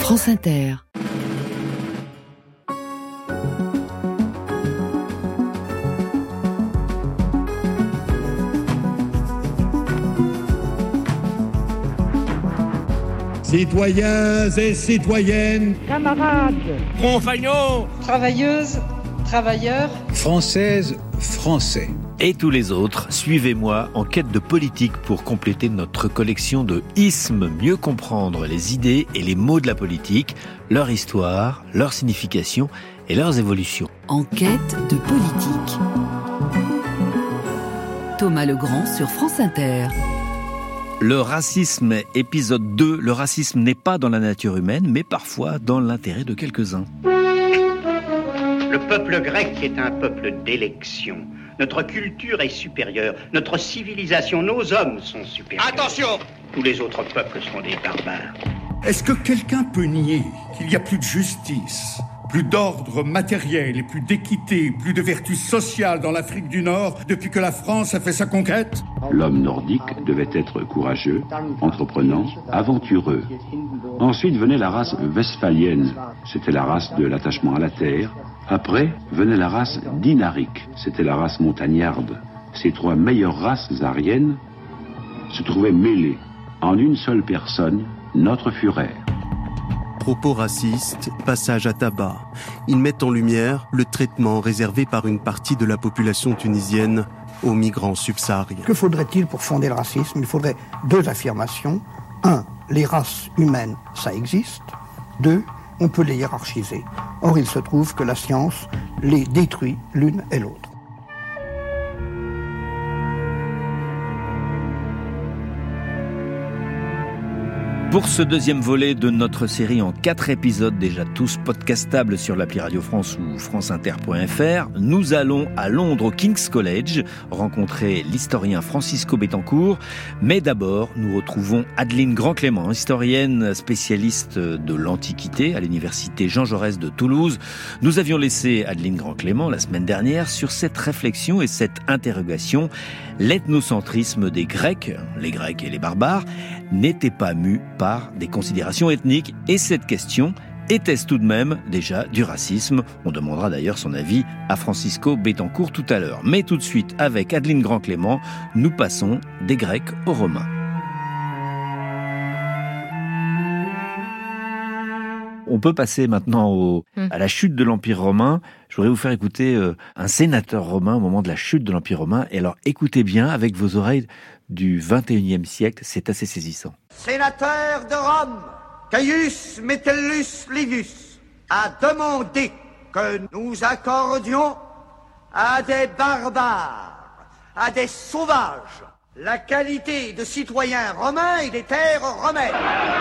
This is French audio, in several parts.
France Inter. Citoyens et citoyennes, camarades, compagnons, travailleuses, travailleurs, françaises, français. Et tous les autres, suivez-moi en quête de politique pour compléter notre collection de ismes, mieux comprendre les idées et les mots de la politique, leur histoire, leur signification et leurs évolutions. En quête de politique. Thomas Legrand sur France Inter. Le racisme, épisode 2. Le racisme n'est pas dans la nature humaine, mais parfois dans l'intérêt de quelques-uns. Le peuple grec est un peuple d'élection. Notre culture est supérieure. Notre civilisation, nos hommes sont supérieurs. Attention! Tous les autres peuples sont des barbares. est-ce que quelqu'un peut nier qu'il n'y a plus de justice, plus d'ordre matériel et plus d'équité, plus de vertu sociale dans l'Afrique du Nord depuis que la France a fait sa conquête ? L'homme nordique devait être courageux, entreprenant, aventureux. Ensuite venait la race westphalienne, c'était la race de l'attachement à la terre. Après venait la race dinarique, c'était la race montagnarde. Ces trois meilleures races ariennes se trouvaient mêlées en une seule personne, notre Führer. Propos racistes, passage à tabac. Ils mettent en lumière le traitement réservé par une partie de la population tunisienne aux migrants subsahariens. Que faudrait-il pour fonder le racisme ? Il faudrait deux affirmations. 1. Les races humaines, ça existe. 2. On peut les hiérarchiser. Or, il se trouve que la science les détruit l'une et l'autre. Pour ce deuxième volet de notre série en 4 épisodes, déjà tous podcastables sur l'appli Radio France ou franceinter.fr, nous allons à Londres au King's College rencontrer l'historien Francisco Betancourt. Mais d'abord, nous retrouvons Adeline Grand-Clément, historienne spécialiste de l'Antiquité à l'université Jean Jaurès de Toulouse. Nous avions laissé Adeline Grand-Clément la semaine dernière sur cette réflexion et cette interrogation. L'ethnocentrisme des Grecs, les Grecs et les barbares, n'était pas mu par des considérations ethniques. Et cette question, était-ce tout de même déjà du racisme ? On demandera d'ailleurs son avis à Francisco Betancourt tout à l'heure. Mais tout de suite, avec Adeline Grand-Clément, nous passons des Grecs aux Romains. On peut passer maintenant à la chute de l'Empire romain. Je voudrais vous faire écouter un sénateur romain au moment de la chute de l'Empire romain. Et alors, écoutez bien avec vos oreilles du 21e siècle, c'est assez saisissant. Sénateur de Rome, Caius Metellus Livius a demandé que nous accordions à des barbares, à des sauvages, la qualité de citoyens romains et des terres romaines.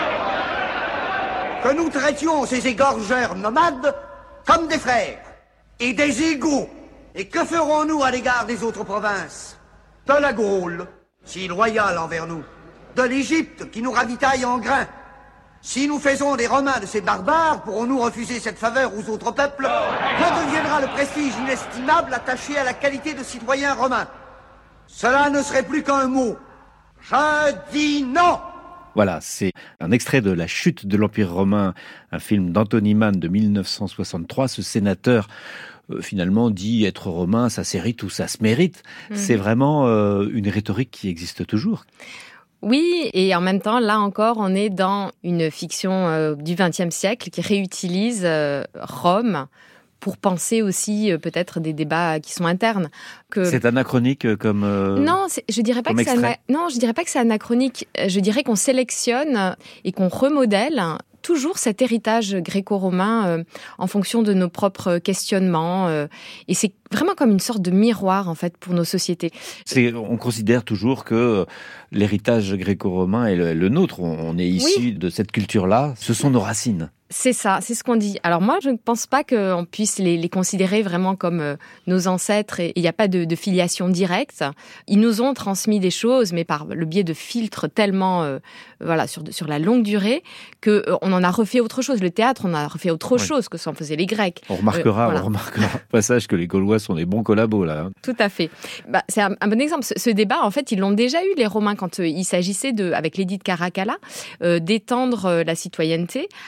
Que nous traitions ces égorgeurs nomades comme des frères et des égaux. Et que ferons-nous à l'égard des autres provinces ? De la Gaule, si loyale envers nous, de l'Égypte qui nous ravitaille en grains. Si nous faisons des Romains de ces barbares, pourrons-nous refuser cette faveur aux autres peuples ? Que deviendra le prestige inestimable attaché à la qualité de citoyen romain ? Cela ne serait plus qu'un mot. Je dis non ! Voilà, c'est un extrait de La chute de l'Empire romain, un film d'Anthony Mann de 1963. Ce sénateur, finalement, dit être romain, ça s'hérite ou ça se mérite. C'est vraiment une rhétorique qui existe toujours. Oui, et en même temps, là encore, on est dans une fiction du XXe siècle qui réutilise Rome pour penser aussi peut-être des débats qui sont internes. C'est anachronique comme Non, je dirais pas que je dirais pas que c'est anachronique. Je dirais qu'on sélectionne et qu'on remodèle toujours cet héritage gréco-romain en fonction de nos propres questionnements. Et c'est vraiment comme une sorte de miroir, en fait, pour nos sociétés. On considère toujours que l'héritage gréco-romain est le nôtre. On est issu de cette culture-là. Ce sont nos racines. C'est ça, c'est ce qu'on dit. Alors moi, je ne pense pas qu'on puisse les considérer vraiment comme nos ancêtres et il n'y a pas de filiation directe. Ils nous ont transmis des choses, mais par le biais de filtres tellement sur la longue durée qu'on en a refait autre chose. Le théâtre, on a refait autre chose que ce qu'en faisaient les Grecs. On remarquera au passage que les Gaulois sont des bons collabos là. Hein. Tout à fait. C'est un bon exemple. Ce débat, en fait, ils l'ont déjà eu, les Romains, quand il s'agissait, avec l'édit de Caracalla, d'étendre la citoyenneté à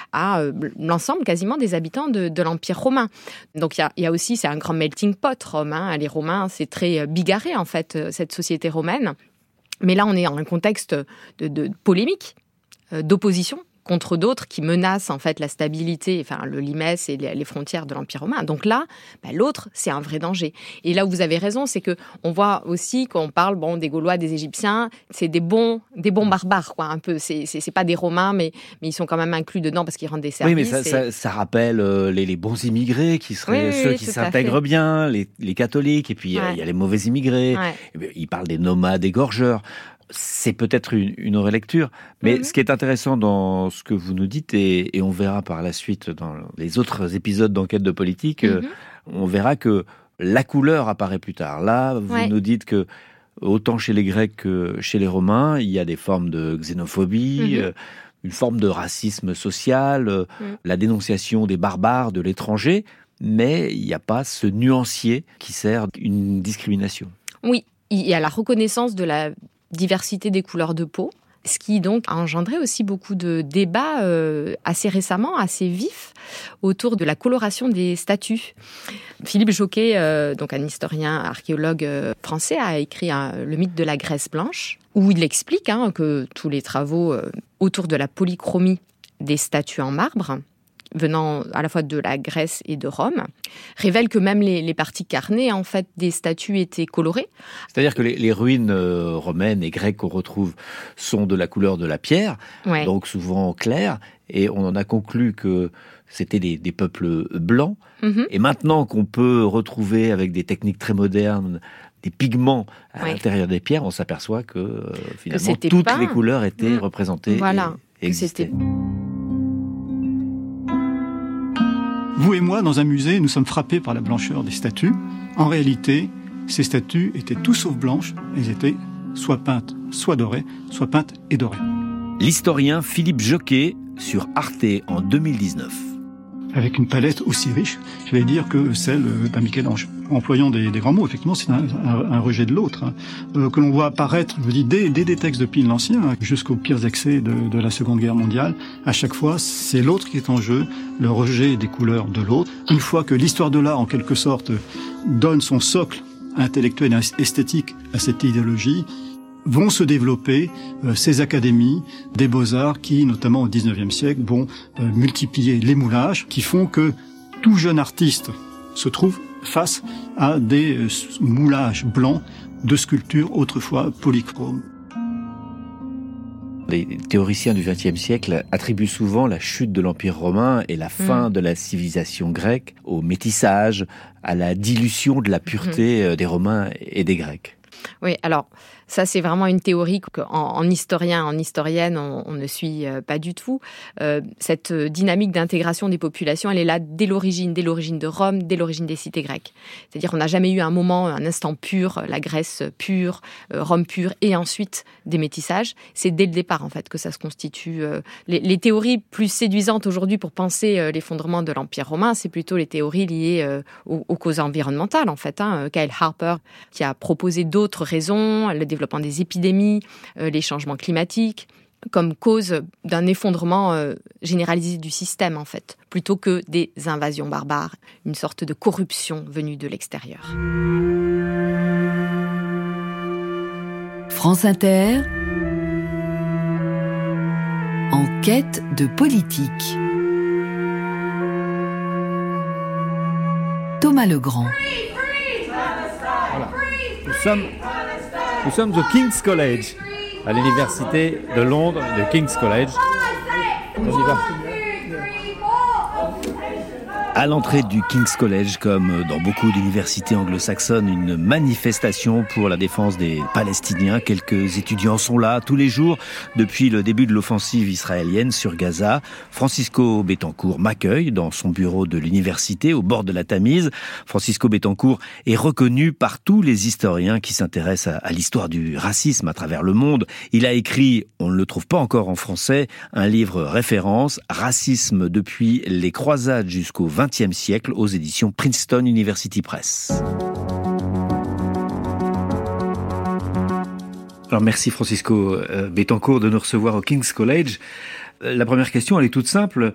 l'ensemble quasiment des habitants de l'Empire romain. Donc il y a aussi, c'est un grand melting pot romain. Les Romains, c'est très bigarré en fait, cette société romaine. Mais là, on est dans un contexte de polémique, d'opposition contre d'autres qui menacent en fait la stabilité, enfin le limès et les frontières de l'Empire romain. Donc là, l'autre, c'est un vrai danger. Et là où vous avez raison, c'est que on voit aussi quand on parle des Gaulois, des Égyptiens, c'est des bons barbares quoi, un peu. C'est pas des Romains, mais ils sont quand même inclus dedans parce qu'ils rendent des services. Oui, mais ça rappelle les bons immigrés qui seraient ceux qui s'intègrent bien, les catholiques, et puis il y a les mauvais immigrés. Ouais. Il parle des nomades égorgeurs. C'est peut-être une relecture, mais ce qui est intéressant dans ce que vous nous dites, et on verra par la suite dans les autres épisodes d'Enquête de politique, on verra que la couleur apparaît plus tard. Là, vous nous dites que autant chez les Grecs que chez les Romains, il y a des formes de xénophobie, une forme de racisme social, la dénonciation des barbares, de l'étranger, mais il n'y a pas ce nuancier qui sert une discrimination. Oui, il y a la reconnaissance de la diversité des couleurs de peau, ce qui donc a engendré aussi beaucoup de débats assez récemment, assez vifs, autour de la coloration des statues. Philippe Jocquet, donc un historien, archéologue français, a écrit Le mythe de la Grèce blanche, où il explique que tous les travaux autour de la polychromie des statues en marbre, venant à la fois de la Grèce et de Rome, révèlent que même les parties carnées en fait, des statues étaient colorées. C'est-à-dire que les ruines romaines et grecques qu'on retrouve sont de la couleur de la pierre, donc souvent claire, et on en a conclu que c'était des peuples blancs. Et maintenant qu'on peut retrouver avec des techniques très modernes des pigments à l'intérieur des pierres, on s'aperçoit que finalement toutes les couleurs étaient représentées et existaient. Vous et moi, dans un musée, nous sommes frappés par la blancheur des statues. En réalité, ces statues étaient tout sauf blanches. Elles étaient soit peintes, soit dorées, soit peintes et dorées. L'historien Philippe Jocquet sur Arte en 2019. Avec une palette aussi riche, je vais dire, que celle d'un Michel-Ange. Employant des grands mots, effectivement, c'est un rejet de l'autre, que l'on voit apparaître, je vous dis, dès des textes de Pline l'Ancien, jusqu'aux pires excès de la Seconde Guerre mondiale. À chaque fois, c'est l'autre qui est en jeu, le rejet des couleurs de l'autre. Une fois que l'histoire de l'art, en quelque sorte, donne son socle intellectuel et esthétique à cette idéologie, vont se développer ces académies des beaux-arts qui, notamment au XIXe siècle, vont multiplier les moulages, qui font que tout jeune artiste se trouve face à des moulages blancs de sculptures autrefois polychromes. Les théoriciens du XXe siècle attribuent souvent la chute de l'Empire romain et la fin de la civilisation grecque au métissage, à la dilution de la pureté des Romains et des Grecs. Oui, alors ça c'est vraiment une théorie qu'en historien, en historienne, on ne suit pas du tout. Cette dynamique d'intégration des populations, elle est là dès l'origine de Rome, dès l'origine des cités grecques. C'est-à-dire qu'on n'a jamais eu un moment, un instant pur, la Grèce pure, Rome pure, et ensuite des métissages. C'est dès le départ en fait que ça se constitue. Les théories plus séduisantes aujourd'hui pour penser l'effondrement de l'Empire romain, c'est plutôt les théories liées aux causes environnementales en fait. Kyle Harper qui a proposé d'autres raisons, le développement des épidémies, les changements climatiques, comme cause d'un effondrement généralisé du système, en fait, plutôt que des invasions barbares, une sorte de corruption venue de l'extérieur. France Inter, Enquête de politique. Thomas Legrand. Voilà. Nous sommes au King's College, à l'université de Londres, de King's College. On y va. À l'entrée du King's College, comme dans beaucoup d'universités anglo-saxonnes, une manifestation pour la défense des Palestiniens. Quelques étudiants sont là tous les jours depuis le début de l'offensive israélienne sur Gaza. Francisco Betancourt m'accueille dans son bureau de l'université au bord de la Tamise. Francisco Betancourt est reconnu par tous les historiens qui s'intéressent à l'histoire du racisme à travers le monde. Il a écrit, on ne le trouve pas encore en français, un livre référence, Racisme depuis les croisades jusqu'au XXe siècle, aux éditions Princeton University Press. Alors merci Francisco Betancourt de nous recevoir au King's College. La première question, elle est toute simple.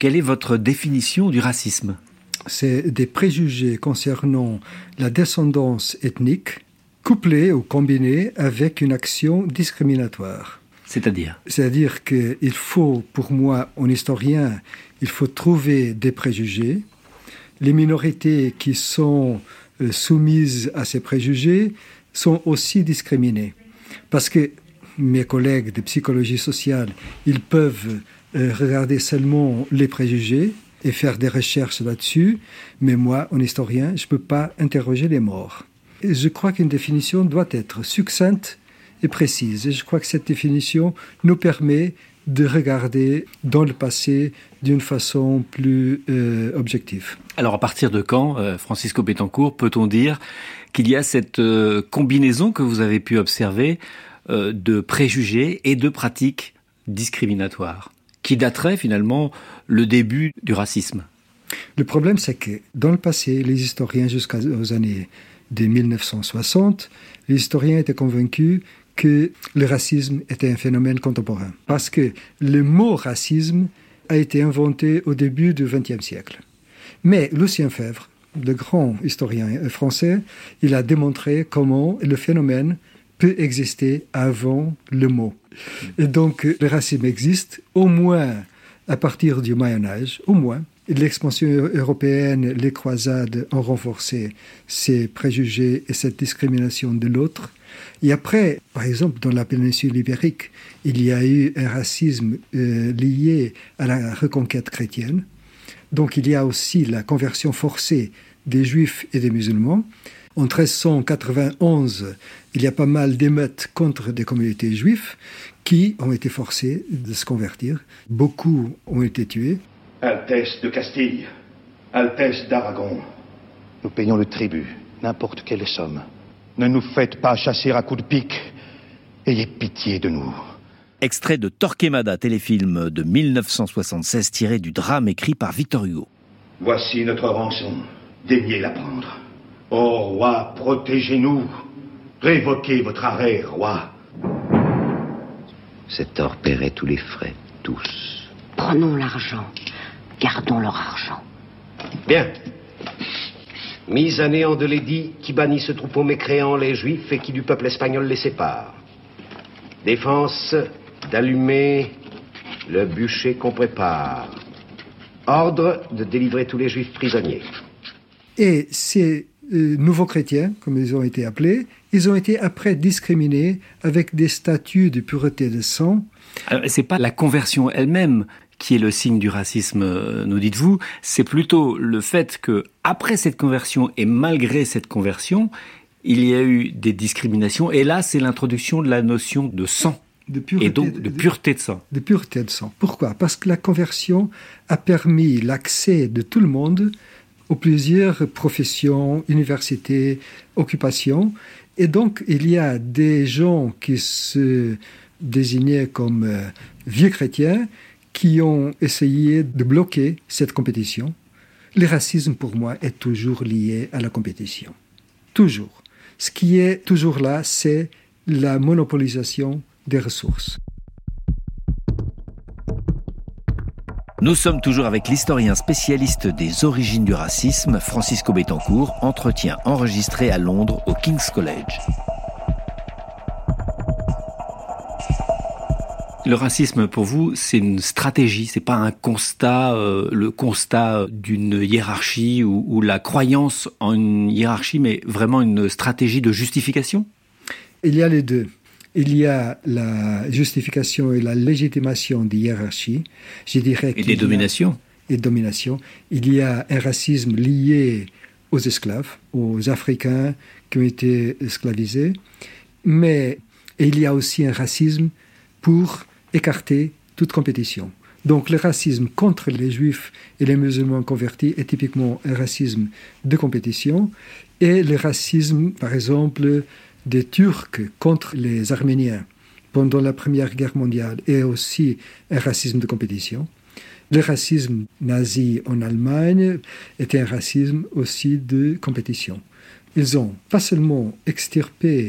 Quelle est votre définition du racisme ? C'est des préjugés concernant la descendance ethnique couplés ou combinés avec une action discriminatoire. C'est-à-dire ? C'est-à-dire qu'il faut, pour moi, en historien, il faut trouver des préjugés. Les minorités qui sont soumises à ces préjugés sont aussi discriminées. Parce que mes collègues de psychologie sociale, ils peuvent regarder seulement les préjugés et faire des recherches là-dessus, mais moi, en historien, je ne peux pas interroger les morts. Et je crois qu'une définition doit être succincte et précise. Et je crois que cette définition nous permet de regarder dans le passé d'une façon plus objective. Alors à partir de quand, Francisco Betancourt, peut-on dire qu'il y a cette combinaison que vous avez pu observer de préjugés et de pratiques discriminatoires, qui daterait finalement le début du racisme? Le problème, c'est que dans le passé, les historiens jusqu'aux années de 1960, les historiens étaient convaincus que le racisme était un phénomène contemporain. Parce que le mot racisme a été inventé au début du XXe siècle. Mais Lucien Febvre, le grand historien français, il a démontré comment le phénomène peut exister avant le mot. Et donc, le racisme existe au moins à partir du Moyen-Âge, au moins. L'expansion européenne, les croisades ont renforcé ces préjugés et cette discrimination de l'autre. Et après, par exemple, dans la péninsule ibérique, il y a eu un racisme lié à la reconquête chrétienne. Donc il y a aussi la conversion forcée des juifs et des musulmans. En 1391, il y a pas mal d'émeutes contre des communautés juives qui ont été forcées de se convertir. Beaucoup ont été tués. Altesse de Castille, Altesse d'Aragon, nous payons le tribut, n'importe quelle somme. Ne nous faites pas chasser à coups de pique. Ayez pitié de nous. Extrait de Torquemada, téléfilm de 1976 tiré du drame écrit par Victor Hugo. Voici notre rançon. Daignez la prendre. Ô roi, protégez-nous. Révoquez votre arrêt, roi. Cet or paierait tous les frais, tous. Prenons l'argent. Gardons leur argent. Bien. Mise à néant de l'édit qui bannit ce troupeau mécréant les Juifs et qui du peuple espagnol les sépare. Défense d'allumer le bûcher qu'on prépare. Ordre de délivrer tous les Juifs prisonniers. Et ces nouveaux chrétiens, comme ils ont été appelés, ils ont été après discriminés avec des statuts de pureté de sang. Alors, c'est pas la conversion elle-même qui est le signe du racisme, nous dites-vous, c'est plutôt le fait que après cette conversion et malgré cette conversion, il y a eu des discriminations. Et là, c'est l'introduction de la notion de sang. De pureté, et donc de pureté de sang. De pureté de sang. Pourquoi ? Parce que la conversion a permis l'accès de tout le monde aux plusieurs professions, universités, occupations. Et donc, il y a des gens qui se désignaient comme vieux chrétiens qui ont essayé de bloquer cette compétition. Le racisme, pour moi, est toujours lié à la compétition. Toujours. Ce qui est toujours là, c'est la monopolisation des ressources. Nous sommes toujours avec l'historien spécialiste des origines du racisme, Francisco Betancourt, entretien enregistré à Londres au King's College. Le racisme, pour vous, c'est une stratégie, c'est pas un constat, le constat d'une hiérarchie ou la croyance en une hiérarchie, mais vraiment une stratégie de justification ? Il y a les deux. Il y a la justification et la légitimation des hiérarchies. Je dirais et des dominations. Et domination. Il y a un racisme lié aux esclaves, aux Africains qui ont été esclavisés. Mais il y a aussi un racisme pour écarter toute compétition. Donc le racisme contre les Juifs et les musulmans convertis est typiquement un racisme de compétition. Et le racisme, par exemple, des Turcs contre les Arméniens pendant la Première Guerre mondiale est aussi un racisme de compétition. Le racisme nazi en Allemagne était un racisme aussi de compétition. Ils ont pas seulement extirpé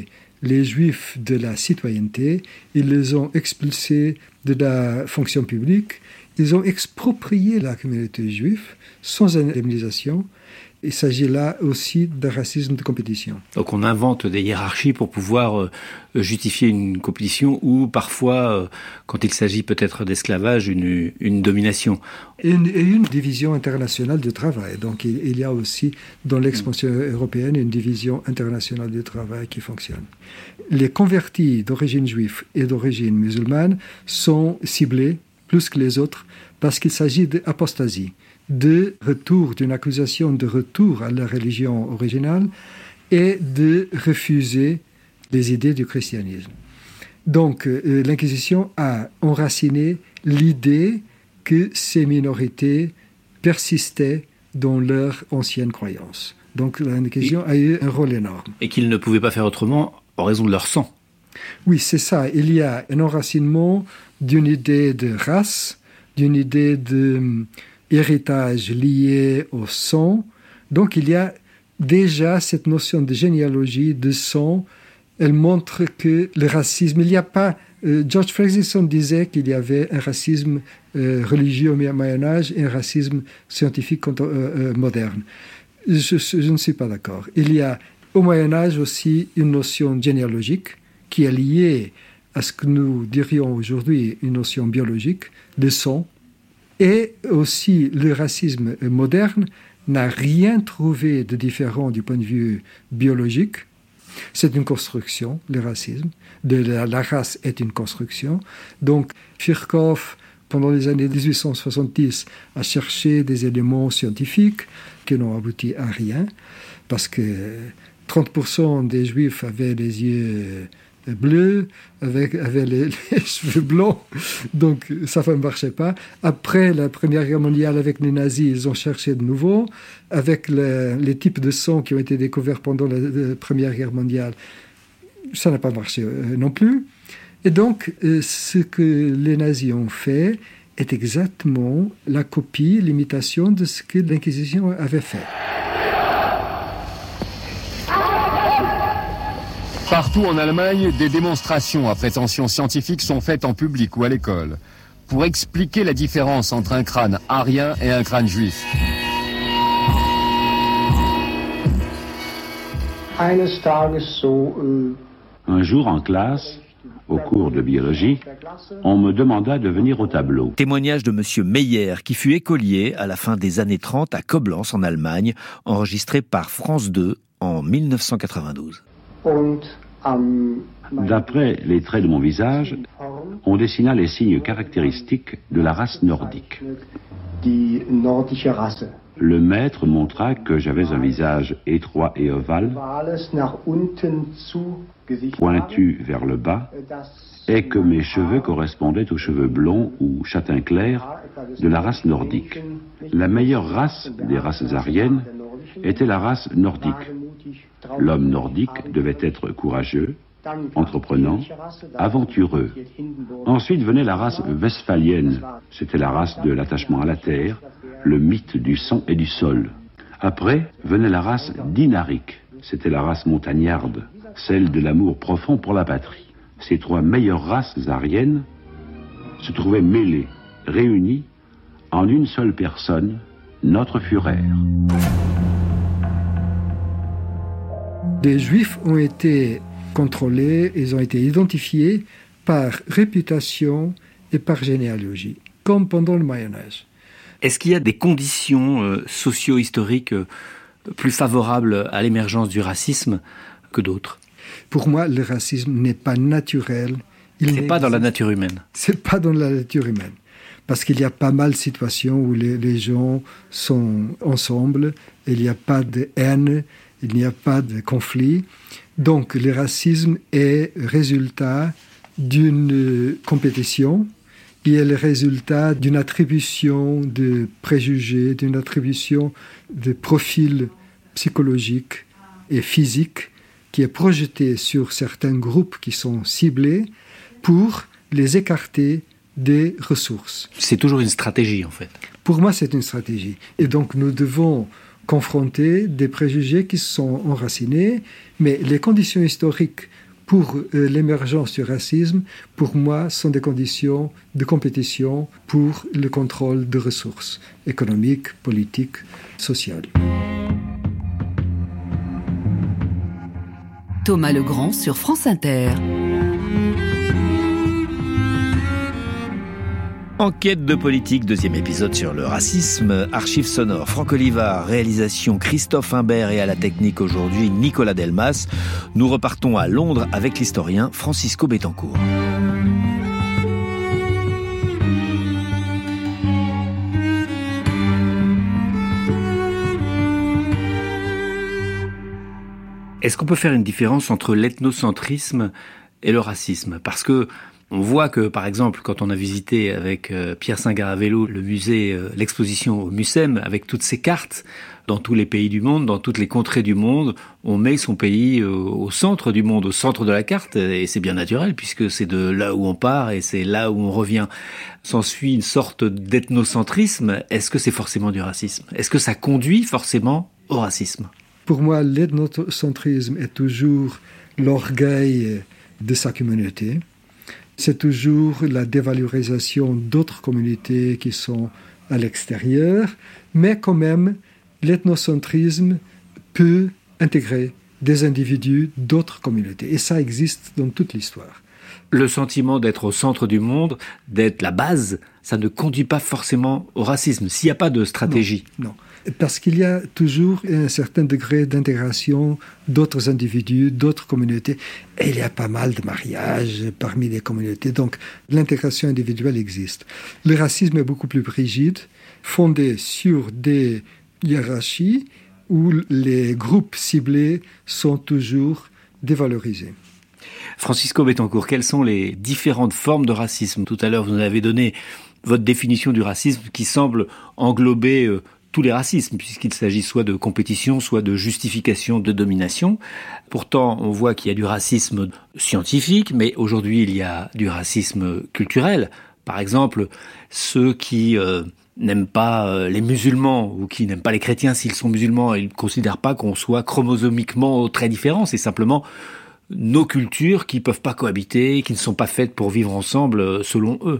les Juifs de la citoyenneté, ils les ont expulsés de la fonction publique, ils ont exproprié la communauté juive sans indemnisation. Il s'agit là aussi d'un racisme de compétition. Donc on invente des hiérarchies pour pouvoir justifier une compétition ou parfois, quand il s'agit peut-être d'esclavage, une domination. Et une division internationale du travail. Donc il y a aussi dans l'expansion européenne une division internationale du travail qui fonctionne. Les convertis d'origine juive et d'origine musulmane sont ciblés plus que les autres parce qu'il s'agit d'apostasie, de retour, d'une accusation de retour à la religion originale et de refuser les idées du christianisme. Donc l'Inquisition a enraciné l'idée que ces minorités persistaient dans leur ancienne croyance. Donc l'Inquisition a eu un rôle énorme. Et qu'ils ne pouvaient pas faire autrement en raison de leur sang. Oui, c'est ça. Il y a un enracinement d'une idée de race, d'une idée d'héritage lié au sang. Donc il y a déjà cette notion de généalogie, de sang. Elle montre que le racisme, il n'y a pas... George Ferguson disait qu'il y avait un racisme religieux au Moyen-Âge et un racisme scientifique moderne. Je ne suis pas d'accord. Il y a au Moyen-Âge aussi une notion généalogique qui est liée à ce que nous dirions aujourd'hui une notion biologique de sang. Et aussi, le racisme moderne n'a rien trouvé de différent du point de vue biologique. C'est une construction, le racisme. La race est une construction. Donc, Virchow, pendant les années 1870, a cherché des éléments scientifiques qui n'ont abouti à rien, parce que 30% des Juifs avaient les yeux bleus, avaient les cheveux blancs, donc ça ne marchait pas. Après la Première Guerre mondiale, avec les nazis, ils ont cherché de nouveau. Avec les types de sang qui ont été découverts pendant la Première Guerre mondiale, ça n'a pas marché non plus. Et donc, ce que les nazis ont fait est exactement la copie, l'imitation de ce que l'Inquisition avait fait. Partout en Allemagne, des démonstrations à prétention scientifique sont faites en public ou à l'école pour expliquer la différence entre un crâne arien et un crâne juif. Un jour en classe, au cours de biologie, on me demanda de venir au tableau. Témoignage de M. Meyer, qui fut écolier à la fin des années 30 à Koblenz en Allemagne, enregistré par France 2 en 1992. D'après les traits de mon visage, on dessina les signes caractéristiques de la race nordique. Le maître montra que j'avais un visage étroit et ovale, pointu vers le bas, et que mes cheveux correspondaient aux cheveux blonds ou châtain clair de la race nordique. La meilleure race des races aryennes était la race nordique. L'homme nordique devait être courageux, entreprenant, aventureux. Ensuite venait la race westphalienne. C'était la race de l'attachement à la terre, le mythe du sang et du sol. Après venait la race dinarique. C'était la race montagnarde, celle de l'amour profond pour la patrie. Ces trois meilleures races aryennes se trouvaient mêlées, réunies en une seule personne, notre Führer. Les Juifs ont été contrôlés, ils ont été identifiés par réputation et par généalogie, comme pendant le Moyen-Âge. Est-ce qu'il y a des conditions socio-historiques plus favorables à l'émergence du racisme que d'autres ? Pour moi, le racisme n'est pas naturel. C'est pas dans la nature humaine. C'est pas dans la nature humaine. Parce qu'il y a pas mal de situations où les gens sont ensemble, il n'y a pas de haine, il n'y a pas de conflit. Donc le racisme est résultat d'une compétition, qui est le résultat d'une attribution de préjugés, d'une attribution de profils psychologiques et physiques qui est projetée sur certains groupes qui sont ciblés pour les écarter des ressources. C'est toujours une stratégie en fait. Pour moi, c'est une stratégie. Et donc nous devons confronter des préjugés qui sont enracinés, mais les conditions historiques pour l'émergence du racisme, pour moi, sont des conditions de compétition pour le contrôle de ressources économiques, politiques, sociales. Thomas Legrand sur France Inter. Enquête de politique, deuxième épisode sur le racisme, archives sonores, Franck Olivard, réalisation Christophe Imbert et à la technique aujourd'hui Nicolas Delmas. Nous repartons à Londres avec l'historien Francisco Bettencourt. Est-ce qu'on peut faire une différence entre l'ethnocentrisme et le racisme ? Parce que on voit que, par exemple, quand on a visité avec Pierre Saint-Garavello le musée, l'exposition au MUSEM, avec toutes ces cartes, dans tous les pays du monde, dans toutes les contrées du monde, on met son pays au centre du monde, au centre de la carte, et c'est bien naturel, puisque c'est de là où on part et c'est là où on revient. S'ensuit une sorte d'ethnocentrisme. Est-ce que c'est forcément du racisme ? Est-ce que ça conduit forcément au racisme ? Pour moi, l'ethnocentrisme est toujours l'orgueil de sa communauté. C'est toujours la dévalorisation d'autres communautés qui sont à l'extérieur, mais quand même, l'ethnocentrisme peut intégrer des individus d'autres communautés. Et ça existe dans toute l'histoire. Le sentiment d'être au centre du monde, d'être la base, ça ne conduit pas forcément au racisme, s'il n'y a pas de stratégie. Non. Parce qu'il y a toujours un certain degré d'intégration d'autres individus, d'autres communautés. Et il y a pas mal de mariages parmi les communautés. Donc, l'intégration individuelle existe. Le racisme est beaucoup plus rigide, fondé sur des hiérarchies où les groupes ciblés sont toujours dévalorisés. Francisco Bettencourt, quelles sont les différentes formes de racisme ? Tout à l'heure, vous nous avez donné votre définition du racisme qui semble englober tous les racismes, puisqu'il s'agit soit de compétition, soit de justification de domination. Pourtant, on voit qu'il y a du racisme scientifique, mais aujourd'hui, il y a du racisme culturel. Par exemple, ceux qui n'aiment pas les musulmans ou qui n'aiment pas les chrétiens s'ils sont musulmans, ils ne considèrent pas qu'on soit chromosomiquement très différents. C'est simplement nos cultures qui ne peuvent pas cohabiter, qui ne sont pas faites pour vivre ensemble selon eux.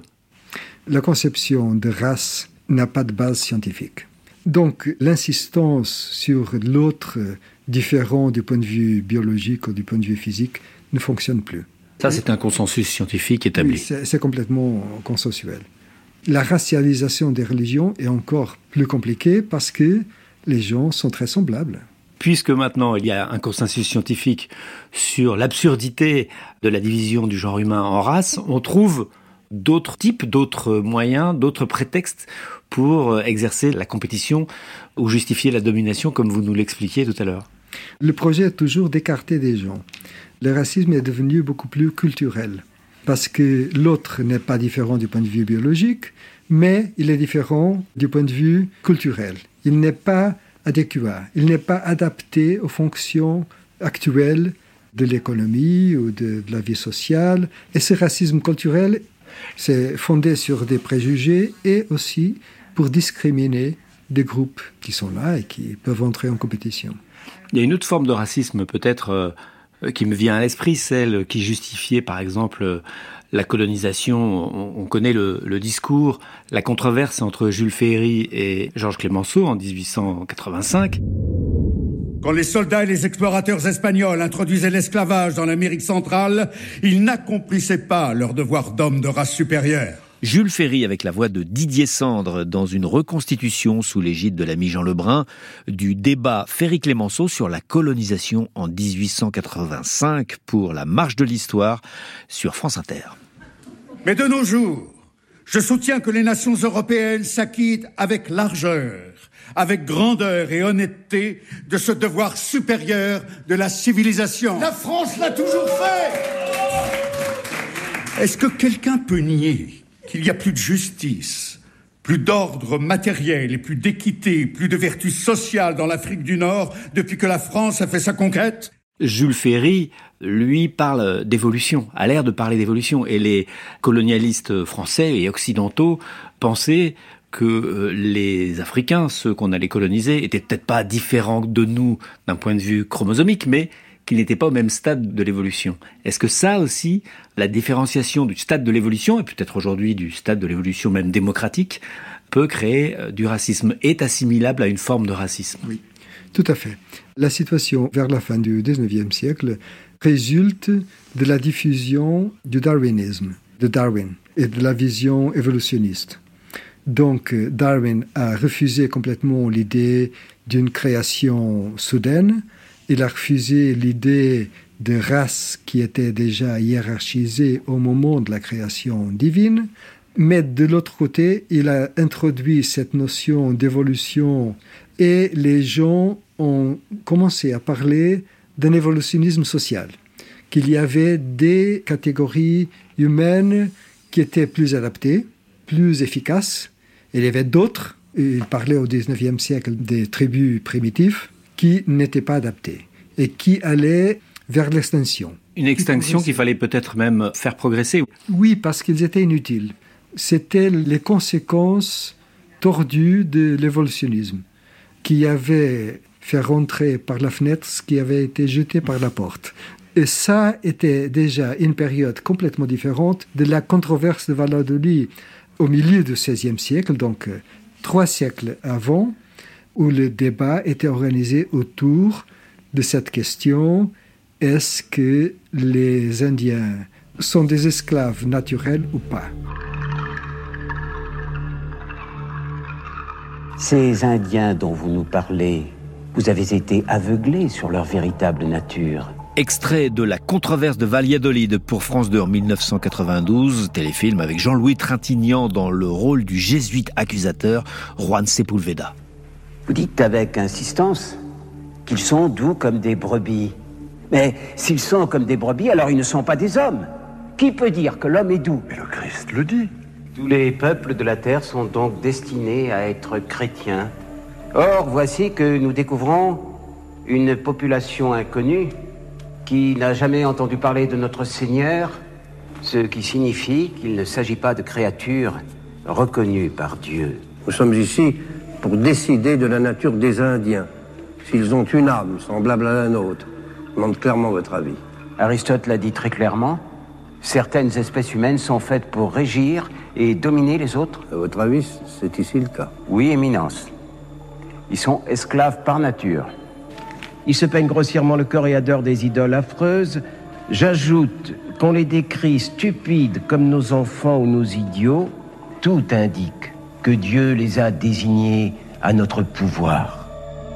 La conception de race n'a pas de base scientifique. Donc, l'insistance sur l'autre différent du point de vue biologique ou du point de vue physique ne fonctionne plus. Ça, c'est un consensus scientifique établi. Oui, c'est complètement consensuel. La racialisation des religions est encore plus compliquée parce que les gens sont très semblables. Puisque maintenant, il y a un consensus scientifique sur l'absurdité de la division du genre humain en races, on trouve d'autres types, d'autres moyens, d'autres prétextes pour exercer la compétition ou justifier la domination, comme vous nous l'expliquiez tout à l'heure. Le projet est toujours d'écarter des gens. Le racisme est devenu beaucoup plus culturel, parce que l'autre n'est pas différent du point de vue biologique, mais il est différent du point de vue culturel. Il n'est pas adéquat, il n'est pas adapté aux fonctions actuelles de l'économie ou de la vie sociale. Et ce racisme culturel, c'est fondé sur des préjugés et aussi pour discriminer des groupes qui sont là et qui peuvent entrer en compétition. Il y a une autre forme de racisme peut-être qui me vient à l'esprit, celle qui justifiait par exemple la colonisation. On connaît le discours, la controverse entre Jules Ferry et Georges Clemenceau en 1885. Quand les soldats et les explorateurs espagnols introduisaient l'esclavage dans l'Amérique centrale, ils n'accomplissaient pas leur devoir d'hommes de race supérieure. Jules Ferry avec la voix de Didier Sandre dans une reconstitution sous l'égide de l'ami Jean Lebrun du débat Ferry-Clemenceau sur la colonisation en 1885 pour la Marche de l'Histoire sur France Inter. Mais de nos jours, je soutiens que les nations européennes s'acquittent avec largeur, avec grandeur et honnêteté de ce devoir supérieur de la civilisation. La France l'a toujours fait. Est-ce que quelqu'un peut nier qu'il n'y a plus de justice, plus d'ordre matériel et plus d'équité, plus de vertu sociale dans l'Afrique du Nord depuis que la France a fait sa conquête ? Jules Ferry, lui, parle d'évolution, a l'air de parler d'évolution. Et les colonialistes français et occidentaux pensaient que les Africains, ceux qu'on allait coloniser, étaient peut-être pas différents de nous d'un point de vue chromosomique, mais qu'ils n'étaient pas au même stade de l'évolution. Est-ce que ça aussi, la différenciation du stade de l'évolution, et peut-être aujourd'hui du stade de l'évolution même démocratique, peut créer du racisme, est assimilable à une forme de racisme? Oui, tout à fait. La situation vers la fin du XIXe siècle résulte de la diffusion du darwinisme, de Darwin, et de la vision évolutionniste. Donc, Darwin a refusé complètement l'idée d'une création soudaine. Il a refusé l'idée de races qui étaient déjà hiérarchisées au moment de la création divine. Mais de l'autre côté, il a introduit cette notion d'évolution et les gens ont commencé à parler d'un évolutionnisme social, qu'il y avait des catégories humaines qui étaient plus adaptées, plus efficaces, et il y avait d'autres, il parlait au XIXe siècle des tribus primitives, qui n'étaient pas adaptées et qui allaient vers l'extinction. Une extinction qu'il fallait peut-être même faire progresser. Oui, parce qu'ils étaient inutiles. C'était les conséquences tordues de l'évolutionnisme, qui avait fait rentrer par la fenêtre ce qui avait été jeté par la porte. Et ça était déjà une période complètement différente de la controverse de Valladolid au milieu du XVIe siècle, donc 3 siècles avant, où le débat était organisé autour de cette question: est-ce que les Indiens sont des esclaves naturels ou pas? Ces Indiens dont vous nous parlez, vous avez été aveuglés sur leur véritable nature. Extrait de La controverse de Valladolid pour France 2 en 1992, téléfilm avec Jean-Louis Trintignant dans le rôle du jésuite accusateur Juan Sepúlveda. Vous dites avec insistance qu'ils sont doux comme des brebis. Mais s'ils sont comme des brebis, alors ils ne sont pas des hommes. Qui peut dire que l'homme est doux? Mais le Christ le dit. Tous les peuples de la terre sont donc destinés à être chrétiens. Or, voici que nous découvrons une population inconnue qui n'a jamais entendu parler de notre Seigneur, ce qui signifie qu'il ne s'agit pas de créatures reconnues par Dieu. Nous sommes ici pour décider de la nature des Indiens. S'ils ont une âme semblable à la nôtre, je demande clairement votre avis. Aristote l'a dit très clairement, certaines espèces humaines sont faites pour régir et dominer les autres. À votre avis, c'est ici le cas? Oui, Éminence. Ils sont esclaves par nature. Ils se peignent grossièrement le corps et adorent des idoles affreuses. J'ajoute qu'on les décrit stupides comme nos enfants ou nos idiots. Tout indique que Dieu les a désignés à notre pouvoir.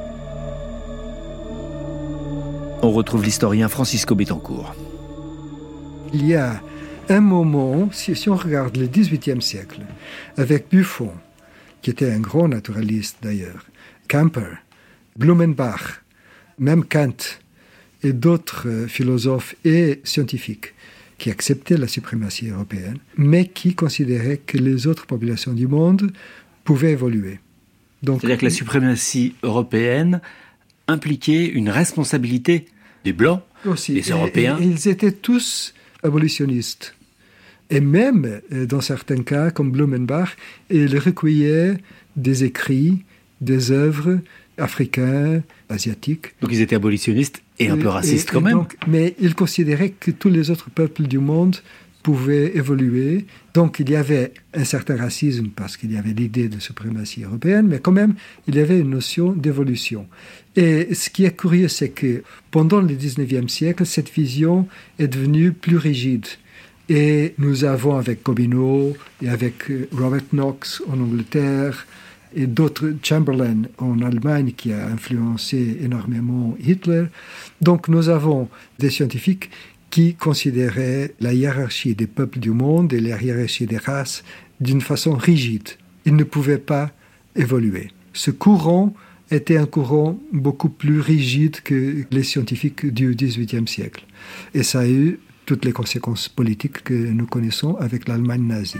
On retrouve l'historien Francisco Betancourt. Il y a un moment, si on regarde le XVIIIe siècle, avec Buffon, qui était un grand naturaliste d'ailleurs, Kemper, Blumenbach, même Kant et d'autres philosophes et scientifiques qui acceptaient la suprématie européenne, mais qui considéraient que les autres populations du monde pouvaient évoluer. Donc, c'est-à-dire que la suprématie européenne impliquait une responsabilité des Blancs, aussi, des Européens. Et ils étaient tous abolitionnistes. Et même, dans certains cas, comme Blumenbach, ils recueillaient des écrits, des œuvres africains, asiatiques. Donc ils étaient abolitionnistes et un peu racistes quand même. Donc, mais ils considéraient que tous les autres peuples du monde pouvaient évoluer. Donc il y avait un certain racisme parce qu'il y avait l'idée de suprématie européenne, mais quand même il y avait une notion d'évolution. Et ce qui est curieux, c'est que pendant le 19e siècle, cette vision est devenue plus rigide. Et nous avons avec Gobineau et avec Robert Knox en Angleterre et d'autres, Chamberlain en Allemagne qui a influencé énormément Hitler. Donc nous avons des scientifiques qui considéraient la hiérarchie des peuples du monde et la hiérarchie des races d'une façon rigide. Ils ne pouvaient pas évoluer. Ce courant était un courant beaucoup plus rigide que les scientifiques du XVIIIe siècle. Et ça a eu toutes les conséquences politiques que nous connaissons avec l'Allemagne nazie.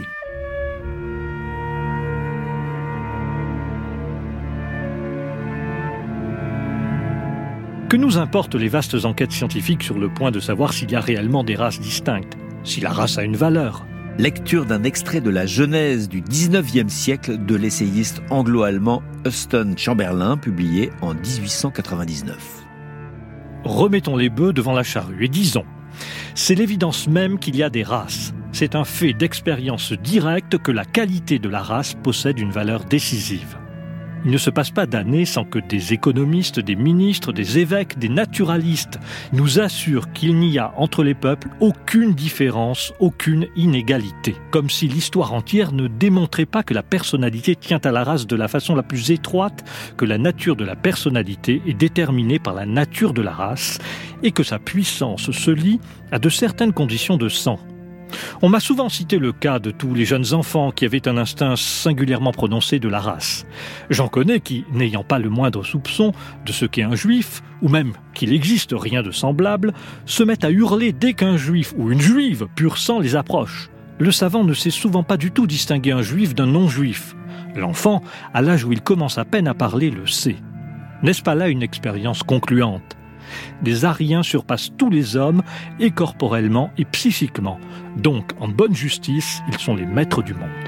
Que nous importent les vastes enquêtes scientifiques sur le point de savoir s'il y a réellement des races distinctes, si la race a une valeur? Lecture d'un extrait de la Genèse du 19e siècle de l'essayiste anglo-allemand Huston Chamberlain, publié en 1899. remettons les bœufs devant la charrue et disons, c'est l'évidence même qu'il y a des races. C'est un fait d'expérience directe que la qualité de la race possède une valeur décisive. Il ne se passe pas d'années sans que des économistes, des ministres, des évêques, des naturalistes nous assurent qu'il n'y a entre les peuples aucune différence, aucune inégalité. Comme si l'histoire entière ne démontrait pas que la personnalité tient à la race de la façon la plus étroite, que la nature de la personnalité est déterminée par la nature de la race et que sa puissance se lie à de certaines conditions de sang. On m'a souvent cité le cas de tous les jeunes enfants qui avaient un instinct singulièrement prononcé de la race. J'en connais qui, n'ayant pas le moindre soupçon de ce qu'est un juif, ou même qu'il existe rien de semblable, se mettent à hurler dès qu'un juif ou une juive pur sang les approche. Le savant ne sait souvent pas du tout distinguer un juif d'un non-juif. L'enfant, à l'âge où il commence à peine à parler, le sait. N'est-ce pas là une expérience concluante ? Les Aryens surpassent tous les hommes, et corporellement et psychiquement. Donc, en bonne justice, ils sont les maîtres du monde.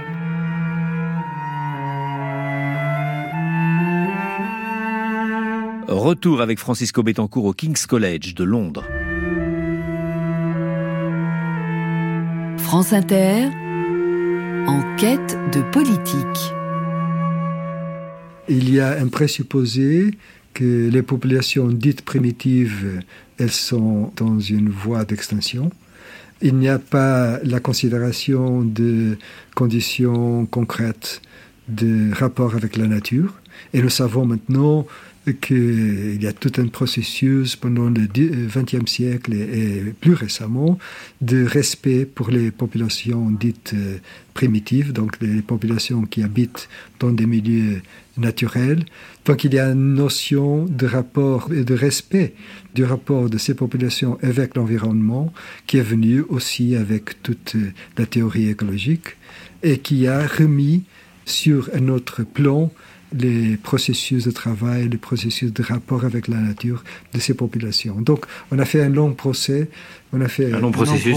Retour avec Francisco Bettencourt au King's College de Londres. France Inter, en quête de politique. Il y a un présupposé que les populations dites primitives, elles sont dans une voie d'extinction. Il n'y a pas la considération de conditions concrètes de rapport avec la nature. Et nous savons maintenant qu'il y a tout un processus pendant le XXe siècle et plus récemment de respect pour les populations dites primitives, donc les populations qui habitent dans des milieux naturels. Donc il y a une notion de rapport et de respect du rapport de ces populations avec l'environnement qui est venue aussi avec toute la théorie écologique et qui a remis sur un autre plan les processus de travail, les processus de rapport avec la nature de ces populations. Donc, on a fait un long procès, on a fait un long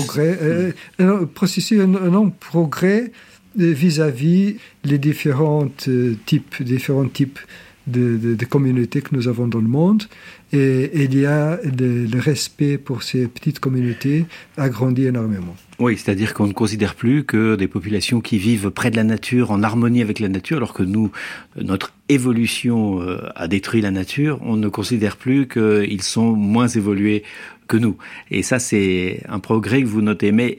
progrès vis-à-vis les différents types de communautés que nous avons dans le monde. Et il y a le respect pour ces petites communautés a grandi énormément. Oui, c'est-à-dire qu'on ne considère plus que des populations qui vivent près de la nature, en harmonie avec la nature, alors que nous, notre évolution a détruit la nature, on ne considère plus qu'ils sont moins évolués que nous. Et ça, c'est un progrès que vous notez. Mais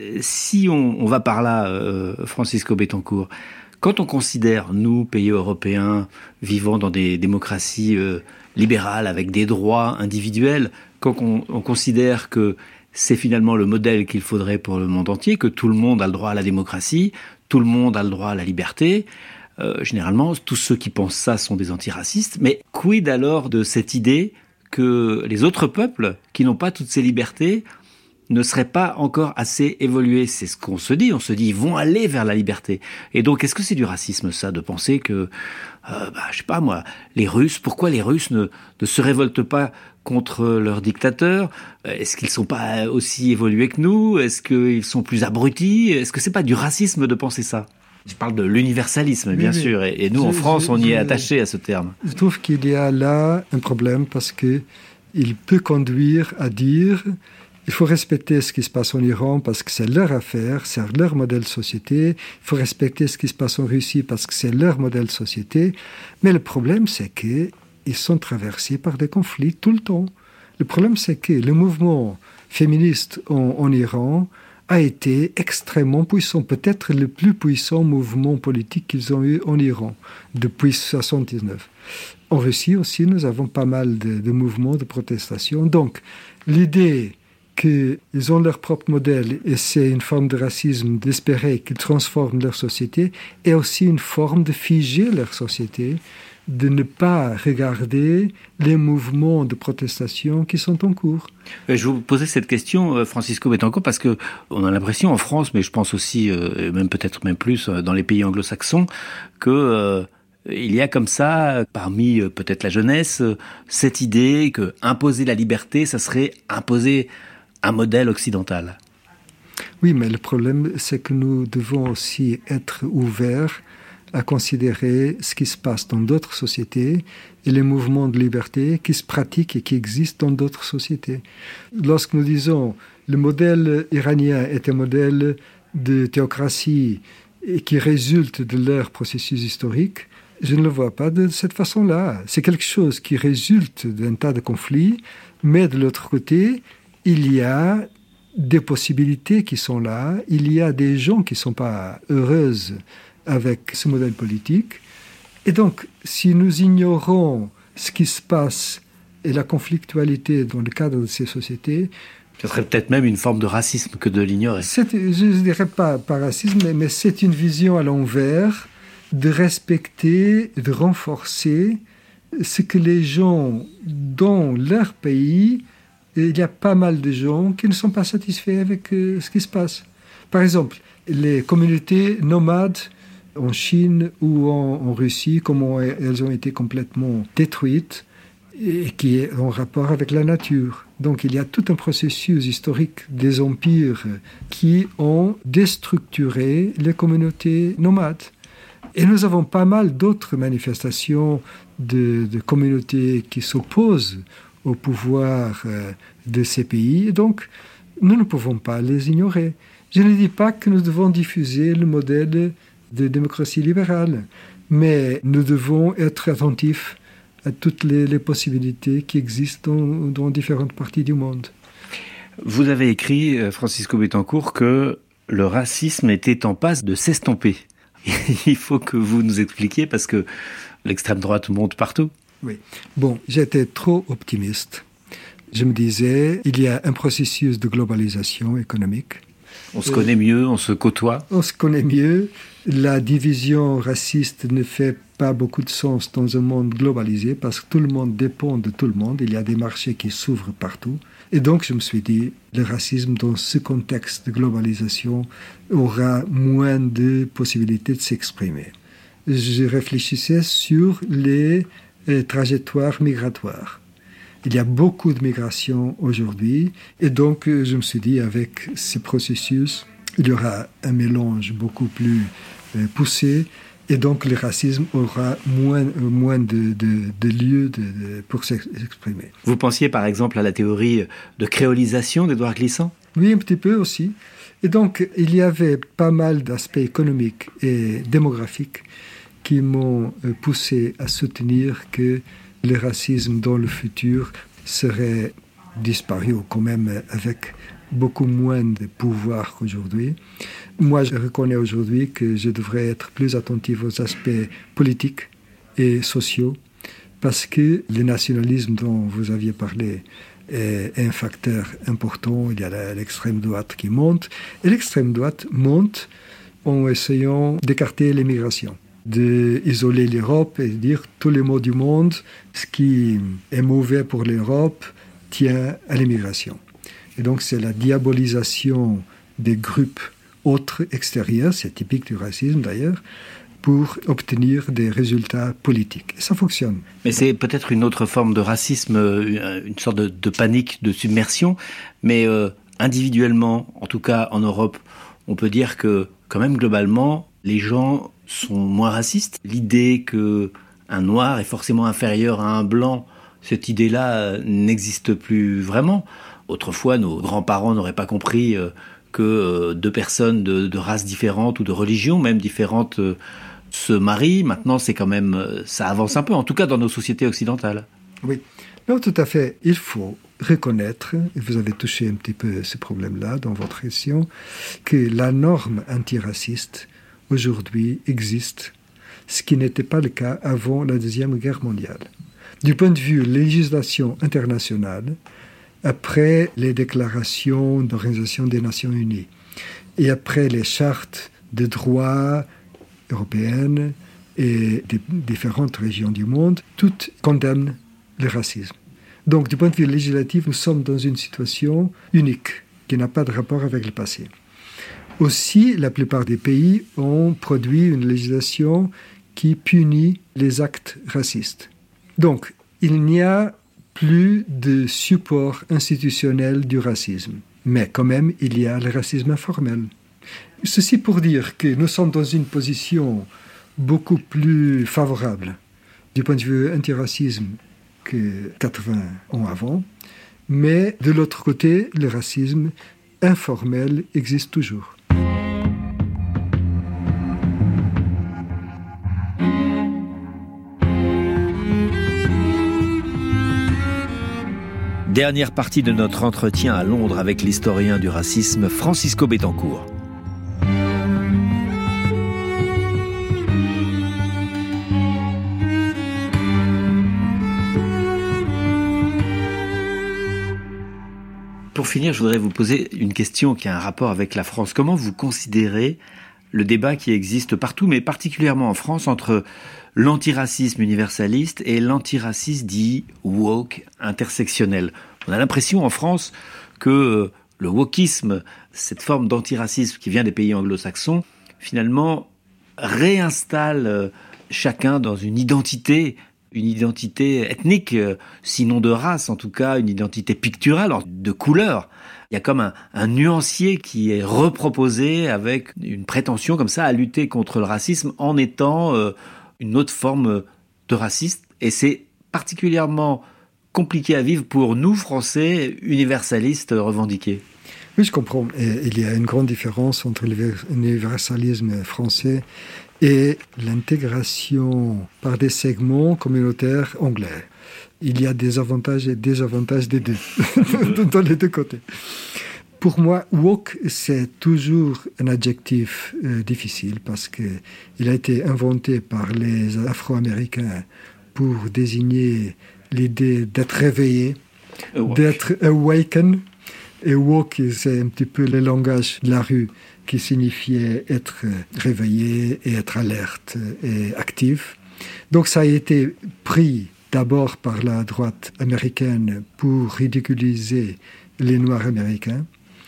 si on va par là, Francisco Bettencourt, quand on considère, nous, pays européens, vivant dans des démocraties libérales, avec des droits individuels, quand on considère que c'est finalement le modèle qu'il faudrait pour le monde entier, que tout le monde a le droit à la démocratie, tout le monde a le droit à la liberté, généralement, tous ceux qui pensent ça sont des antiracistes. Mais quid alors de cette idée que les autres peuples, qui n'ont pas toutes ces libertés, ne seraient pas encore assez évolués? C'est ce qu'on se dit. On se dit, ils vont aller vers la liberté. Et donc, est-ce que c'est du racisme, ça, de penser que, je sais pas moi, les Russes, pourquoi les Russes ne se révoltent pas contre leurs dictateurs? Est-ce qu'ils sont pas aussi évolués que nous? Est-ce qu'ils sont plus abrutis? Est-ce que c'est pas du racisme de penser ça? Je parle de l'universalisme, bien sûr. Et nous, en France, on y est attaché à ce terme. Je trouve qu'il y a là un problème parce que il peut conduire à dire il faut respecter ce qui se passe en Iran parce que c'est leur affaire, c'est leur modèle de société. Il faut respecter ce qui se passe en Russie parce que c'est leur modèle de société. Mais le problème, c'est qu'ils sont traversés par des conflits tout le temps. Le problème, c'est que le mouvement féministe en Iran a été extrêmement puissant, peut-être le plus puissant mouvement politique qu'ils ont eu en Iran depuis 1979. En Russie aussi, nous avons pas mal de mouvements de protestation. Donc, l'idée qu'ils ont leur propre modèle et c'est une forme de racisme d'espérer qu'ils transforment leur société et aussi une forme de figer leur société, de ne pas regarder les mouvements de protestation qui sont en cours. Je vous posais cette question, Francisco Bettencourt, parce que on a l'impression en France, mais je pense aussi, même peut-être même plus dans les pays anglo-saxons, que il y a comme ça, parmi peut-être la jeunesse, cette idée que imposer la liberté, ça serait imposer un modèle occidental. Oui, mais le problème, c'est que nous devons aussi être ouverts à considérer ce qui se passe dans d'autres sociétés et les mouvements de liberté qui se pratiquent et qui existent dans d'autres sociétés. Lorsque nous disons le modèle iranien est un modèle de théocratie et qui résulte de leur processus historique, je ne le vois pas de cette façon-là. C'est quelque chose qui résulte d'un tas de conflits, mais de l'autre côté, il y a des possibilités qui sont là, il y a des gens qui ne sont pas heureuses avec ce modèle politique. Et donc, si nous ignorons ce qui se passe et la conflictualité dans le cadre de ces sociétés, ce serait peut-être même une forme de racisme que de l'ignorer. Je ne dirais pas racisme, mais c'est une vision à l'envers de respecter, de renforcer ce que les gens dans leur pays, il y a pas mal de gens qui ne sont pas satisfaits avec ce qui se passe. Par exemple, les communautés nomades en Chine ou en Russie, comment elles ont été complètement détruites et qui est en rapport avec la nature. Donc il y a tout un processus historique des empires qui ont déstructuré les communautés nomades. Et nous avons pas mal d'autres manifestations de communautés qui s'opposent au pouvoir de ces pays. Et donc, nous ne pouvons pas les ignorer. Je ne dis pas que nous devons diffuser le modèle de démocratie libérale, mais nous devons être attentifs à toutes les possibilités qui existent dans différentes parties du monde. Vous avez écrit, Francisco Betancourt, que le racisme était en passe de s'estomper. Il faut que vous nous expliquiez, parce que l'extrême droite monte partout. Oui. Bon, j'étais trop optimiste. Je me disais, il y a un processus de globalisation économique. On se connaît mieux, on se côtoie. On se connaît mieux. La division raciste ne fait pas beaucoup de sens dans un monde globalisé parce que tout le monde dépend de tout le monde. Il y a des marchés qui s'ouvrent partout. Et donc, je me suis dit, le racisme dans ce contexte de globalisation aura moins de possibilités de s'exprimer. Je réfléchissais sur les trajectoires migratoires. Il y a beaucoup de migration aujourd'hui et donc je me suis dit avec ce processus, il y aura un mélange beaucoup plus poussé et donc le racisme aura moins de lieux pour s'exprimer. Vous pensiez par exemple à la théorie de créolisation d'Édouard Glissant ? Oui, un petit peu aussi. Et donc il y avait pas mal d'aspects économiques et démographiques qui m'ont poussé à soutenir que le racisme dans le futur serait disparu ou quand même avec beaucoup moins de pouvoir qu'aujourd'hui. Moi, je reconnais aujourd'hui que je devrais être plus attentif aux aspects politiques et sociaux parce que le nationalisme dont vous aviez parlé est un facteur important. Il y a l'extrême droite qui monte et l'extrême droite monte en essayant d'écarter l'immigration, d'isoler l'Europe et de dire tous les maux du monde, ce qui est mauvais pour l'Europe tient à l'immigration. Et donc c'est la diabolisation des groupes autres extérieurs, c'est typique du racisme d'ailleurs, pour obtenir des résultats politiques. Et ça fonctionne. Mais c'est peut-être une autre forme de racisme, une sorte de panique, de submersion, mais individuellement, en tout cas en Europe, on peut dire que quand même globalement, les gens sont moins racistes. L'idée qu'un noir est forcément inférieur à un blanc, cette idée-là n'existe plus vraiment. Autrefois, nos grands-parents n'auraient pas compris que deux personnes de races différentes ou de religions même différentes se marient. Maintenant, c'est quand même, ça avance un peu, en tout cas dans nos sociétés occidentales. Oui, non, tout à fait. Il faut reconnaître, et vous avez touché un petit peu ce problème-là dans votre question, que la norme antiraciste aujourd'hui existe, ce qui n'était pas le cas avant la Deuxième Guerre mondiale. Du point de vue législation internationale, après les déclarations d'Organisation des Nations Unies et après les chartes de droit européennes et des différentes régions du monde, toutes condamnent le racisme. Donc, du point de vue législatif, nous sommes dans une situation unique qui n'a pas de rapport avec le passé. Aussi, la plupart des pays ont produit une législation qui punit les actes racistes. Donc, il n'y a plus de support institutionnel du racisme. Mais quand même, il y a le racisme informel. Ceci pour dire que nous sommes dans une position beaucoup plus favorable du point de vue antiracisme que 80 ans avant. Mais de l'autre côté, le racisme informel existe toujours. Dernière partie de notre entretien à Londres avec l'historien du racisme Francisco Bettencourt. Pour finir, je voudrais vous poser une question qui a un rapport avec la France. Comment vous considérez le débat qui existe partout, mais particulièrement en France, entre l'antiracisme universaliste et l'antiracisme dit woke, intersectionnel? On a l'impression en France que le wokisme, cette forme d'antiracisme qui vient des pays anglo-saxons, finalement réinstalle chacun dans une identité ethnique, sinon de race, en tout cas une identité picturale, de couleur. Il y a comme un nuancier qui est reproposé avec une prétention comme ça à lutter contre le racisme en étant une autre forme de raciste. Et c'est particulièrement compliqué à vivre pour nous, Français, universalistes revendiqués. Oui, je comprends. Et il y a une grande différence entre l'universalisme français et l'intégration par des segments communautaires anglais. Il y a des avantages et des désavantages des deux, dans les deux côtés. Pour moi, woke, c'est toujours un adjectif difficile parce qu'il a été inventé par les Afro-Américains pour désigner l'idée d'être réveillé, d'être awaken. Et woke, c'est un petit peu le langage de la rue qui signifiait être réveillé et être alerte et actif. Donc ça a été pris d'abord par la droite américaine pour ridiculiser les Noirs américains.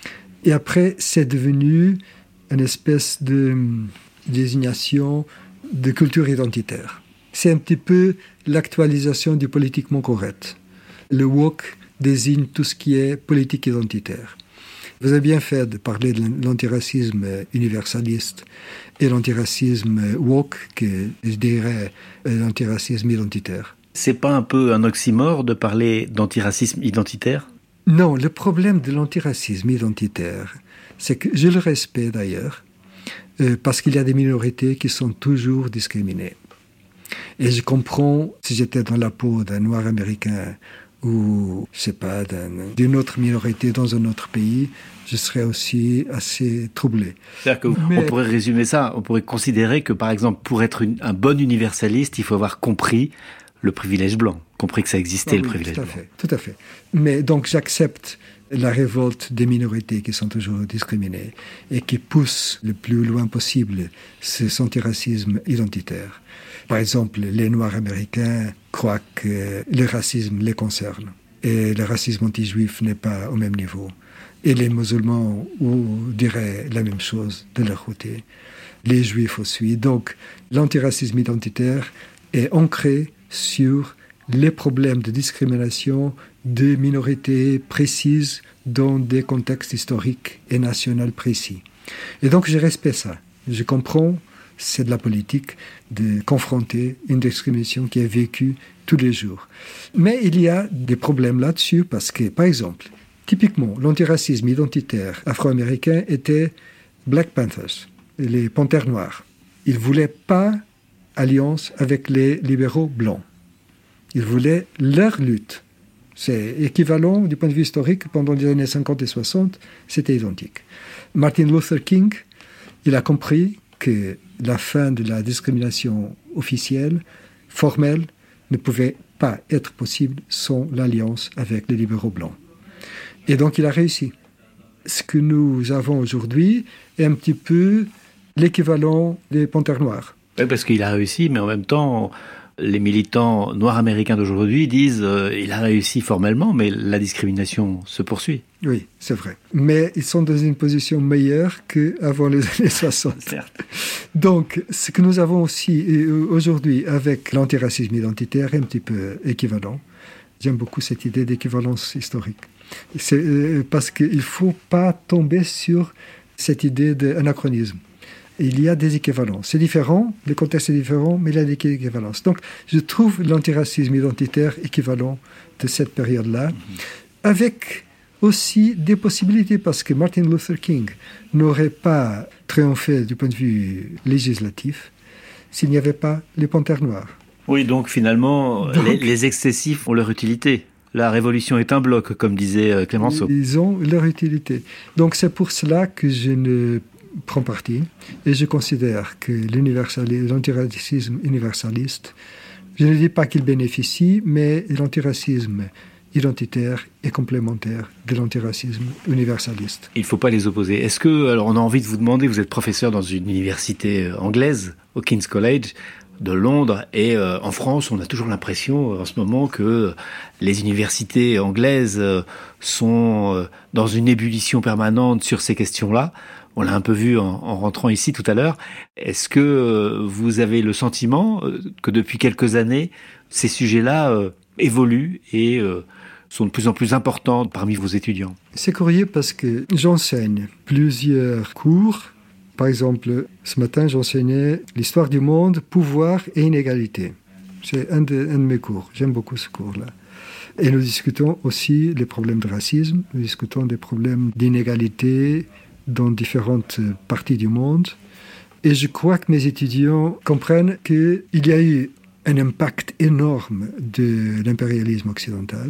Et après, c'est devenu une espèce de désignation de culture identitaire. C'est un petit peu l'actualisation du politiquement correct. Le woke désigne tout ce qui est politique identitaire. Vous avez bien fait de parler de l'antiracisme universaliste et l'antiracisme woke, que je dirais l'antiracisme identitaire. C'est pas un peu un oxymore de parler d'antiracisme identitaire ? Non, le problème de l'antiracisme identitaire, c'est que je le respecte d'ailleurs, parce qu'il y a des minorités qui sont toujours discriminées. Et je comprends, si j'étais dans la peau d'un noir américain ou, je sais pas, d'une autre minorité dans un autre pays, je serais aussi assez troublé. C'est-à-dire qu'on pourrait résumer ça, on pourrait considérer que, par exemple, pour être un bon universaliste, il faut avoir compris le privilège blanc, compris que ça existait, le privilège blanc. Tout à fait. Mais donc j'accepte la révolte des minorités qui sont toujours discriminées et qui poussent le plus loin possible ce antiracisme identitaire. Par exemple, les Noirs américains croient que le racisme les concerne et le racisme anti-juif n'est pas au même niveau. Et les musulmans diraient la même chose de leur côté. Les juifs aussi. Donc, l'antiracisme identitaire est ancré sur les problèmes de discrimination de minorités précises dans des contextes historiques et nationaux précis. Et donc, je respecte ça. Je comprends, c'est de la politique, de confronter une discrimination qui est vécue tous les jours. Mais il y a des problèmes là-dessus parce que, par exemple, typiquement, l'antiracisme identitaire afro-américain était Black Panthers, les Panthères Noirs. Ils ne voulaient pas alliance avec les libéraux blancs. Ils voulaient leur lutte. C'est équivalent du point de vue historique. Pendant les années 50 et 60, c'était identique. Martin Luther King, il a compris que la fin de la discrimination officielle, formelle, ne pouvait pas être possible sans l'alliance avec les libéraux blancs. Et donc il a réussi. Ce que nous avons aujourd'hui est un petit peu l'équivalent des Panthères Noirs. Oui, parce qu'il a réussi, mais en même temps, les militants noirs américains d'aujourd'hui disent il a réussi formellement, mais la discrimination se poursuit. Oui, c'est vrai. Mais ils sont dans une position meilleure qu'avant les années 60. Certes. Donc, ce que nous avons aussi aujourd'hui avec l'antiracisme identitaire est un petit peu équivalent. J'aime beaucoup cette idée d'équivalence historique. C'est parce qu'il ne faut pas tomber sur cette idée d'anachronisme. il y a des équivalences. C'est différent, le contexte est différent, mais il y a des équivalences. Donc, je trouve l'antiracisme identitaire équivalent de cette période-là, avec aussi des possibilités, parce que Martin Luther King n'aurait pas triomphé du point de vue législatif s'il n'y avait pas les panthères noires. Oui, donc finalement, les excessifs ont leur utilité. La révolution est un bloc, comme disait Clémenceau. Ils ont leur utilité. Donc c'est pour cela que je ne prends parti, et je considère que l'antiracisme universaliste, je ne dis pas qu'il bénéficie, mais l'antiracisme identitaire et complémentaire de l'antiracisme universaliste. Il ne faut pas les opposer. Est-ce que, alors on a envie de vous demander, vous êtes professeur dans une université anglaise, au King's College de Londres, et en France, on a toujours l'impression en ce moment que les universités anglaises sont dans une ébullition permanente sur ces questions-là. On l'a un peu vu en rentrant ici tout à l'heure. Est-ce que vous avez le sentiment que depuis quelques années, ces sujets-là évoluent et sont de plus en plus importants parmi vos étudiants? C'est curieux parce que j'enseigne plusieurs cours. Par exemple, ce matin, j'enseignais l'histoire du monde, pouvoir et inégalité. C'est un de mes cours. J'aime beaucoup ce cours-là. Et nous discutons aussi les problèmes de racisme, nous discutons des problèmes d'inégalité dans différentes parties du monde. Et je crois que mes étudiants comprennent qu'il y a eu un impact énorme de l'impérialisme occidental,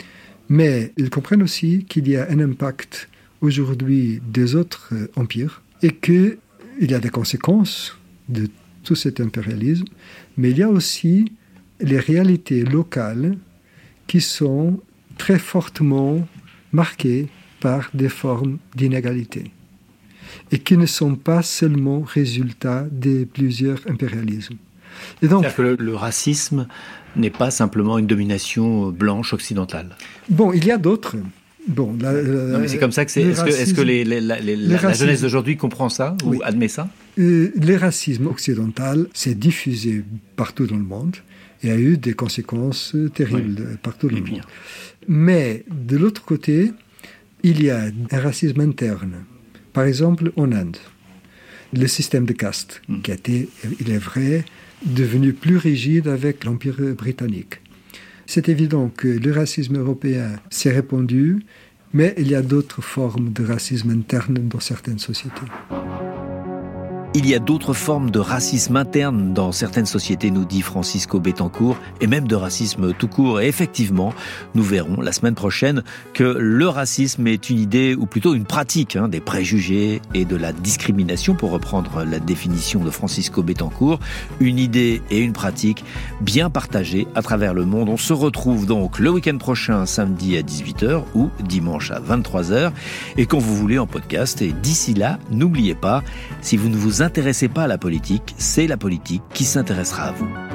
mais ils comprennent aussi qu'il y a un impact aujourd'hui des autres empires et qu'il y a des conséquences de tout cet impérialisme, mais il y a aussi les réalités locales qui sont très fortement marquées par des formes d'inégalité et qui ne sont pas seulement résultat de plusieurs impérialismes. Et donc, c'est-à-dire que le racisme n'est pas simplement une domination blanche occidentale. Bon, il y a d'autres. Non, mais c'est comme ça que c'est. Est-ce que la jeunesse d'aujourd'hui comprend ça ou admet ça? Le racisme occidental s'est diffusé partout dans le monde et a eu des conséquences terribles partout dans le monde. Mais de l'autre côté, il y a un racisme interne. Par exemple, en Inde, le système de caste qui a été, il est vrai, devenu plus rigide avec l'Empire britannique. C'est évident que le racisme européen s'est répandu, mais il y a d'autres formes de racisme interne dans certaines sociétés. Il y a d'autres formes de racisme interne dans certaines sociétés, nous dit Francisco Betancourt, et même de racisme tout court. Et effectivement, nous verrons la semaine prochaine que le racisme est une idée, ou plutôt une pratique, des préjugés et de la discrimination, pour reprendre la définition de Francisco Betancourt. Une idée et une pratique bien partagées à travers le monde. On se retrouve donc le week-end prochain, samedi à 18h ou dimanche à 23h, et quand vous voulez en podcast. Et d'ici là, n'oubliez pas, si vous ne vous intéressez pas à la politique, c'est la politique qui s'intéressera à vous.